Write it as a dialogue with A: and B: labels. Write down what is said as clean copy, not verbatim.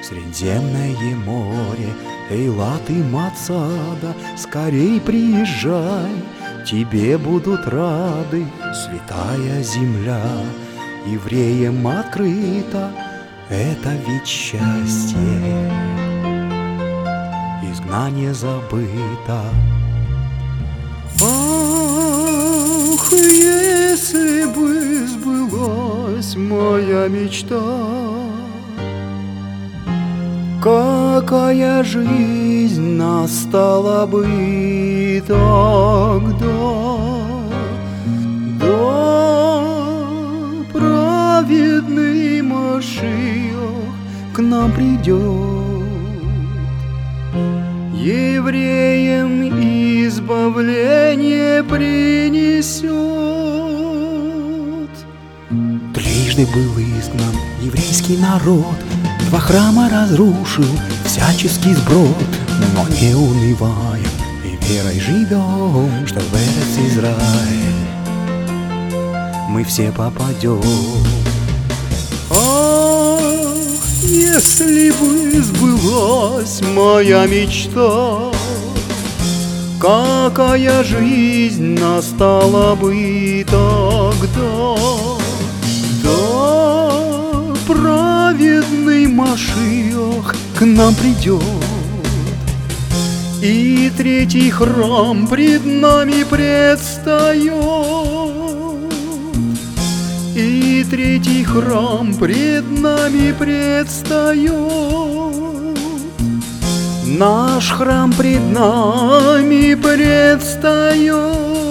A: Средиземное море, Эйлат и Мацада, скорей приезжай, тебе будут рады. Святая земля евреям открыта, это ведь счастье, изгнание забыто. Ах, если бы сбылась моя мечта, какая жизнь настала бы тогда, да праведный Машиах к нам придет, евреям избавление принесет. Трижды был изгнан еврейский народ, 2 храма разрушил всяческий сброд, но не унываем и верой живем, что в Эрец Израиль мы все попадем. Ах, если бы сбылась моя мечта, какая жизнь настала бы тогда, да праведный Машиах к нам придет, и 3-й храм пред нами предстает, и 3-й храм пред нами предстает. Наш храм пред нами предстает.